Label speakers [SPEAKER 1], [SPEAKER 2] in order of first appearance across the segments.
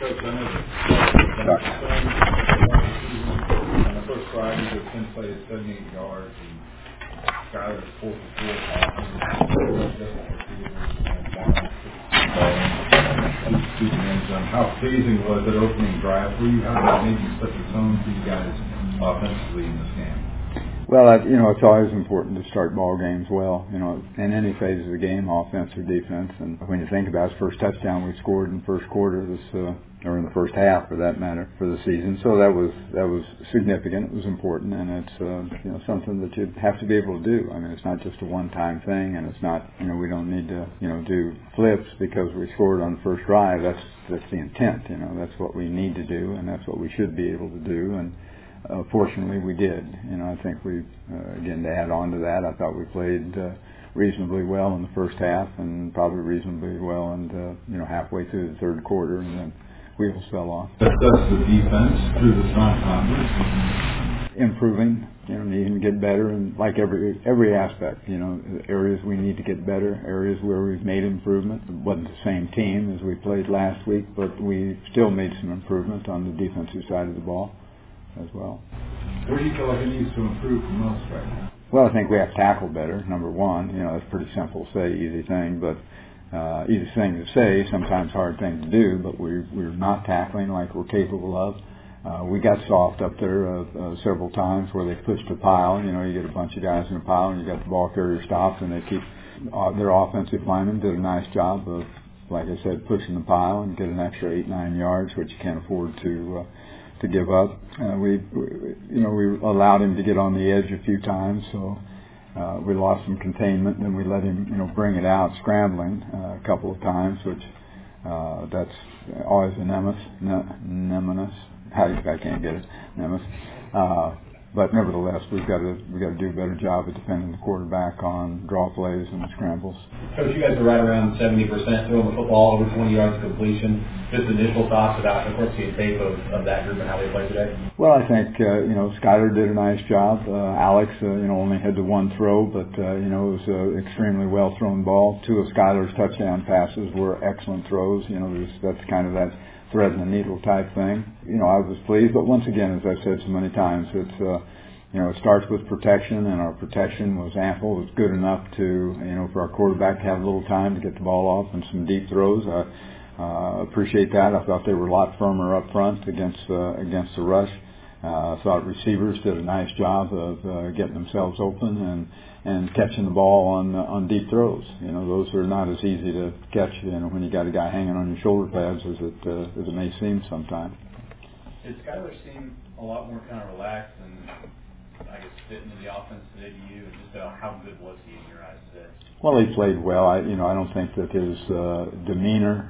[SPEAKER 1] Coach, I know that on the first drive, you got 10 plays, 78 yards, and Skyler's 4 for 4. How pleasing was that opening drive for you? How did that maybe set the tone for you guys offensively in this game?
[SPEAKER 2] Well, it's always important to start ball games well, in any phase of the game, offense or defense. And when you think about his first touchdown we scored in the first quarter, or in the first half for that matter, for the season. So that was significant. It was important, and it's something that you have to be able to do. I mean, it's not just a one-time thing, and it's not, we don't need to, do flips because we scored on the first drive. That's the intent, That's what we need to do, and that's what we should be able to do. And fortunately, we did. I think again, to add on to that, I thought we played reasonably well in the first half, and probably reasonably well, halfway through the third quarter, and then wheels fell off.
[SPEAKER 1] That does the defense through the non-conference?
[SPEAKER 2] Improving, needing to get better, and like every aspect, areas we need to get better, areas where we've made improvement. It wasn't the same team as we played last week, but we still made some improvement on the defensive side of the ball as well.
[SPEAKER 1] Where do you feel like it needs to improve the most right now?
[SPEAKER 2] Well, I think we have to tackle better, number one. It's pretty simple to say, easy thing, but easy thing to say, sometimes hard thing to do, but we're not tackling like we're capable of. We got soft up there several times where they pushed a pile. You get a bunch of guys in a pile and you got the ball carrier stopped, and they keep their offensive linemen did a nice job of, like I said, pushing the pile and get an extra 8-9 yards, which you can't afford to give up. We allowed him to get on the edge a few times, so we lost some containment, and then we let him, bring it out scrambling a couple of times, which that's always a nemesis. I can't get it, nemesis. But nevertheless, we've got to do a better job of defending the quarterback on draw plays and scrambles.
[SPEAKER 3] Coach, you guys are right around 70% throwing the football, over 20 yards of completion. Just initial thoughts about, of course, seeing tape of that group and how they play today?
[SPEAKER 2] Well, I think, Skyler did a nice job. Alex, only had the one throw, but, it was an extremely well-thrown ball. Two of Skyler's touchdown passes were excellent throws. That's kind of that thread in the needle type thing. I was pleased, but once again, as I've said so many times, it's it starts with protection, and our protection was ample. It was good enough to for our quarterback to have a little time to get the ball off and some deep throws. I appreciate that. I thought they were a lot firmer up front against the rush. I thought receivers did a nice job of getting themselves open and catching the ball on deep throws. Those are not as easy to catch, when you got a guy hanging on your shoulder pads as it may seem sometimes.
[SPEAKER 3] Did Skyler seem a lot more kind of relaxed and, I guess, fit into the offense today to you? And just how good was he in your eyes today?
[SPEAKER 2] Well, he played well. I don't think that his demeanor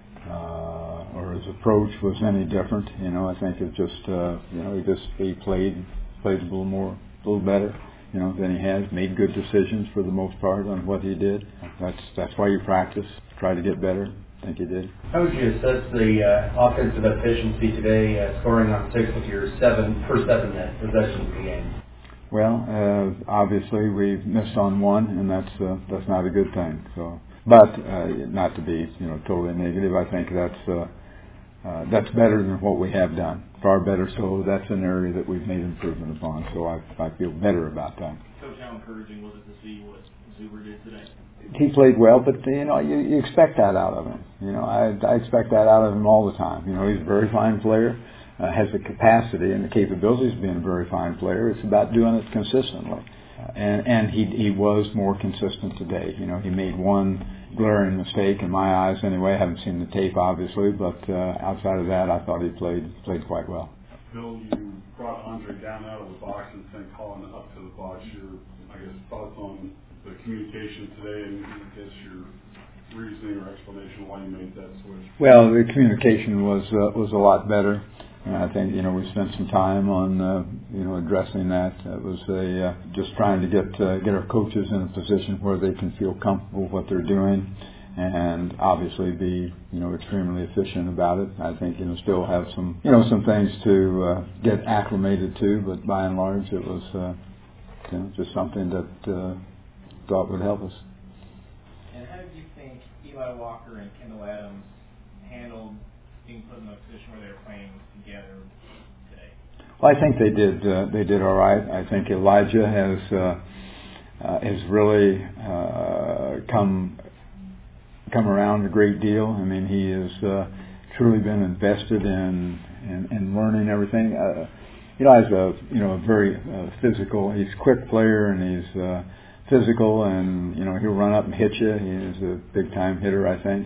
[SPEAKER 2] or his approach was any different. I think it just he played a little better. Than he has, made good decisions for the most part on what he did. That's why you practice, try to get better. I think he did.
[SPEAKER 3] How would you assess the offensive efficiency today, scoring on 6 with your first 7 possessions of the game?
[SPEAKER 2] Well, obviously we missed on one, and that's not a good thing. So, but not to be totally negative, I think that's better than what we have done. Far better, so that's an area that we've made improvement upon, so I feel better about that.
[SPEAKER 3] Coach, how encouraging was it to see what Zuber did today?
[SPEAKER 2] He played well, but you expect that out of him. I expect that out of him all the time. He's a very fine player, has the capacity and the capabilities of being a very fine player. It's about doing it consistently, and he was more consistent today. He made one glaring mistake in my eyes anyway. I haven't seen the tape obviously, but outside of that, I thought he played quite well.
[SPEAKER 4] Bill, you brought Andre down out of the box and sent Colin up to the box. Your, thoughts on the communication today, and your reasoning or explanation why you made that switch?
[SPEAKER 2] Well, the communication was a lot better. And I think, we spent some time on, addressing that. It was just trying to get our coaches in a position where they can feel comfortable with what they're doing and obviously be, extremely efficient about it. I think, still have some things to get acclimated to, but by and large it was, just something that thought would help us.
[SPEAKER 3] And how did you think Eli Walker and Kendall Adams handled being put in a
[SPEAKER 5] position where they were playing together today?
[SPEAKER 2] Well, I think they did. They did all right. I think Elijah has really come around a great deal. I mean, he has truly been invested in learning everything. Eli's a very physical. He's a quick player, and he's physical, and he'll run up and hit you. He's a big time hitter, I think.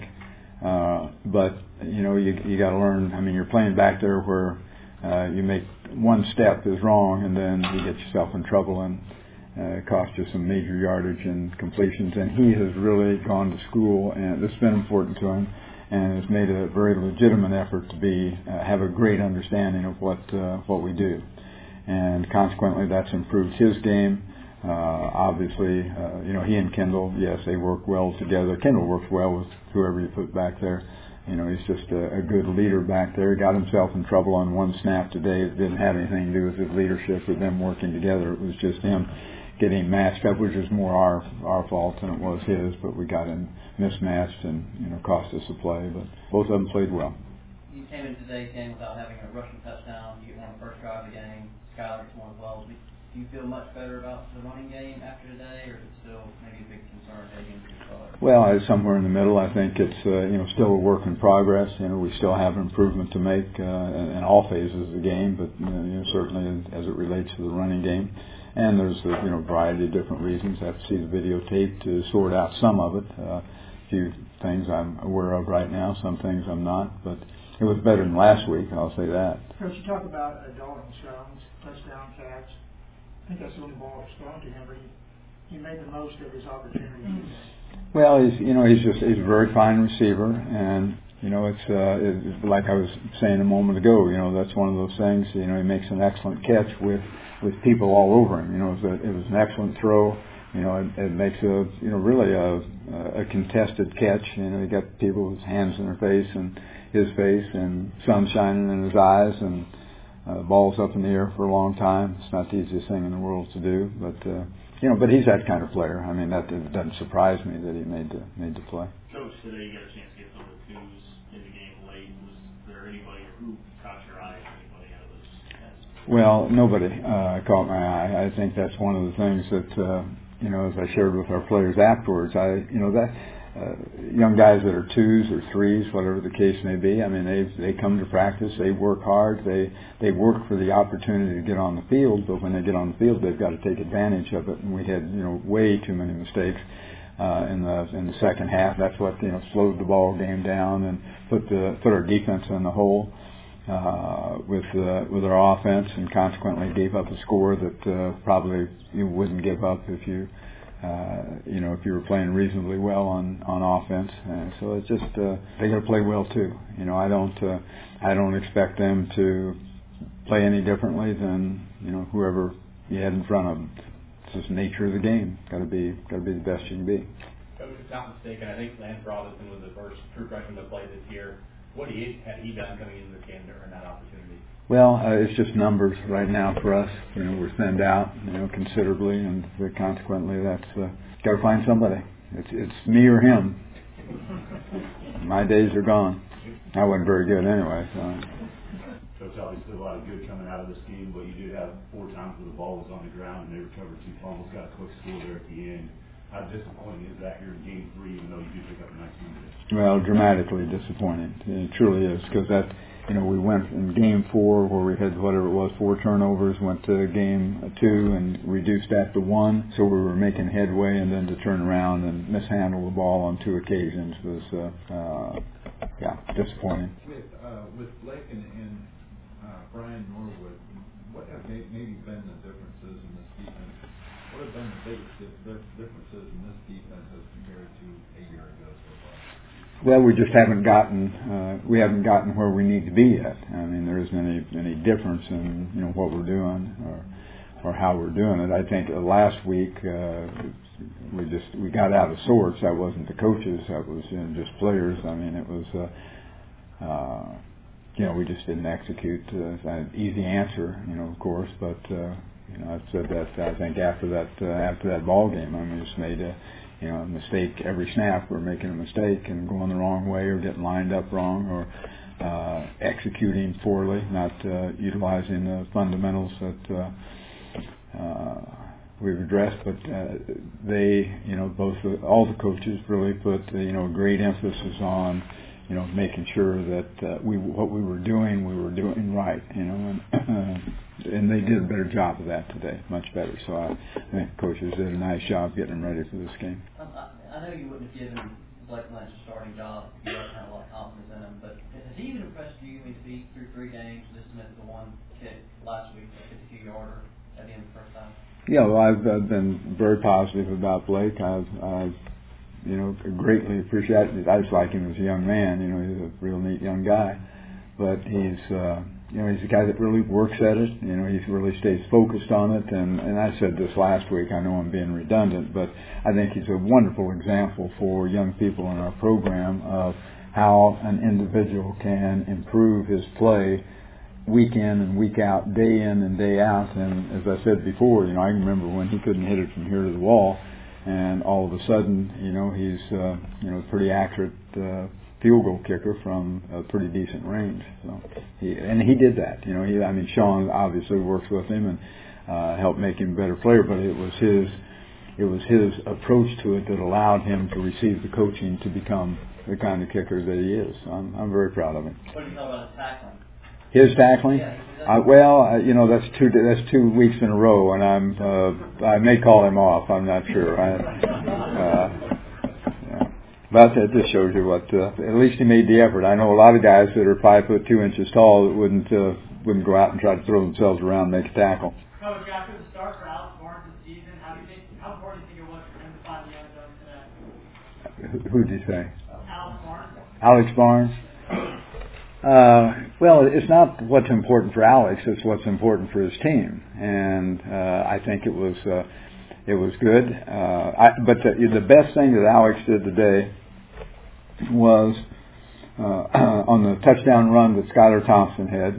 [SPEAKER 2] But you got to learn. I mean, you're playing back there where you make one step is wrong, and then you get yourself in trouble, and it costs you some major yardage and completions. And he has really gone to school, and it's been important to him, and has made a very legitimate effort to have a great understanding of what we do, and consequently that's improved his game. Obviously, he and Kendall, yes, they work well together. Kendall works well with whoever you put back there. He's just a good leader back there. He got himself in trouble on one snap today. It didn't have anything to do with his leadership or them working together. It was just him getting matched up, which was more our fault than it was his. But we got him mismatched and cost us a play. But both of them played well.
[SPEAKER 6] You came in today's game without having a rushing touchdown. You get one on the first drive of the game. Skylar gets one as well. Do you feel much better about the running game after today, or is it still maybe a big concern heading into the start?
[SPEAKER 2] Well, it's somewhere in the middle. I think it's still a work in progress. We still have improvement to make in all phases of the game, but certainly as it relates to the running game. And there's a variety of different reasons. I have to see the videotape to sort out some of it. A few things I'm aware of right now, some things I'm not, but it was better than last week, I'll say that.
[SPEAKER 7] Coach, you talk about Dalton Jones, touchdown catch. I think that's the only ball that's thrown to him, but he made the most of his opportunities.
[SPEAKER 2] Well, he's a very fine receiver, and it's like I was saying a moment ago. That's one of those things. He makes an excellent catch with people all over him. It was an excellent throw. It makes really a contested catch. You got people with hands in their face and his face, and sun shining in his eyes, and ball's up in the air for a long time. It's not the easiest thing in the world to do, but but he's that kind of player. I mean, that doesn't surprise me that he made the play.
[SPEAKER 5] Coach, today you got a chance to get some of the twos in the game late. Was there anybody who caught your eye? Anybody out of those?
[SPEAKER 2] Well, nobody caught my eye. I think that's one of the things that as I shared with our players afterwards. Young guys that are twos or threes, whatever the case may be. I mean, they come to practice, they work hard, they work for the opportunity to get on the field. But when they get on the field, they've got to take advantage of it. And we had way too many mistakes in the second half. That's what slowed the ball game down and put our defense in the hole with our offense, and consequently gave up a score that probably you wouldn't give up if you were playing reasonably well on offense. So it's just they got to play well too. I don't expect them to play any differently than whoever you had in front of them. It's just the nature of the game. Got to be the best you can be.
[SPEAKER 3] If I'm not mistaken, I think Lance Robinson was the first true freshman to play this year. What had he done coming into this game to earn that opportunity?
[SPEAKER 2] Well, it's just numbers right now for us. We're thinned out, considerably, and consequently, that's got to find somebody. It's me or him. My days are gone. I wasn't very good anyway. So.
[SPEAKER 4] Coach, obviously a lot of good coming out of this game, but you did have 4 times where the ball was on the ground and they recovered 2 fumbles, got a quick score there at the end. How disappointing is that here in Game 3, even though you do pick up a nice win?
[SPEAKER 2] Well, dramatically disappointing. It truly is, because that. We went in Game 4 where we had whatever it was, 4 turnovers, went to Game 2 and reduced that to 1. So we were making headway, and then to turn around and mishandle the ball on 2 occasions was, disappointing.
[SPEAKER 1] With Blake and Brian Norwood, what have maybe been the differences in this defense? What have been the biggest differences in this defense as compared to a year ago so far?
[SPEAKER 2] Well, we just haven't gotten where we need to be yet. I mean, there isn't any difference in what we're doing or how we're doing it. I think last week we got out of sorts. That wasn't the coaches. That was just players. I mean, it was we just didn't execute. An easy answer, of course, but I've said that I think after that ball game, I mean, we just made a mistake every snap. We're making a mistake and going the wrong way or getting lined up wrong or executing poorly, not utilizing the fundamentals that we've addressed, but they, all the coaches really put, great emphasis on, making sure that what we were doing right, and they did a better job of that today, much better. So I think coaches did a nice job getting them ready for this game.
[SPEAKER 6] I know you wouldn't have given Blake Lynch a starting job if you hadn't had a lot of confidence in him, but has he even impressed you when you see through 3 games, just missed the one kick last week, a 52-yarder at the end of the first half?
[SPEAKER 2] Yeah, well, I've been very positive about Blake. I've greatly appreciated it. I just like him as a young man. He's a real neat young guy, but he's a guy that really works at it. He really stays focused on it. And I said this last week. I know I'm being redundant, but I think he's a wonderful example for young people in our program of how an individual can improve his play week in and week out, day in and day out. And as I said before, I can remember when he couldn't hit it from here to the wall, and all of a sudden, he's a pretty accurate field goal kicker from a pretty decent range. So he did that. Sean obviously works with him and helped make him a better player, but it was his approach to it that allowed him to receive the coaching to become the kind of kicker that he is. So I'm very proud of him.
[SPEAKER 6] What do you know about his tackling?
[SPEAKER 2] His tackling?
[SPEAKER 6] Yeah,
[SPEAKER 2] that's 2 weeks in a row, and I may call him off. I'm not sure. But that just shows you what. At least he made the effort. I know a lot of guys that are 5 foot 2 inches tall that wouldn't go out and try to throw themselves around and make a tackle.
[SPEAKER 8] Coach, after the start for Alex Barnes this season, how important do you think it was for him to find the end zone today?
[SPEAKER 2] Who did you say?
[SPEAKER 8] Alex Barnes.
[SPEAKER 2] Alex Barnes. Well, it's not what's important for Alex; it's what's important for his team, and I think it was good. But the best thing that Alex did today was on the touchdown run that Skylar Thompson had.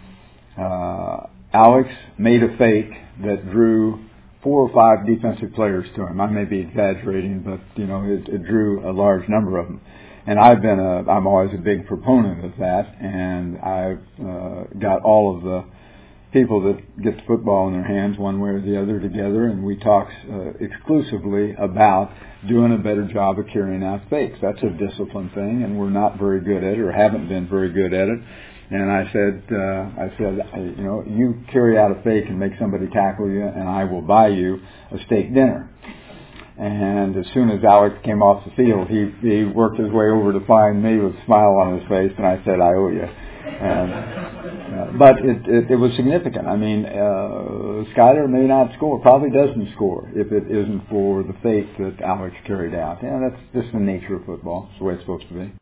[SPEAKER 2] Alex made a fake that drew 4 or 5 defensive players to him. I may be exaggerating, but it drew a large number of them. And I'm always a big proponent of that, and I've got all of the people that get the football in their hands one way or the other together, and we talk exclusively about doing a better job of carrying out fakes. That's a discipline thing, and we're not very good at it, or haven't been very good at it. And I said, you carry out a fake and make somebody tackle you, and I will buy you a steak dinner. And as soon as Alex came off the field, he worked his way over to find me with a smile on his face, and I said, I owe you. But it was significant. Skyler may not score, probably doesn't score, if it isn't for the fake that Alex carried out. That's just the nature of football. It's the way it's supposed to be.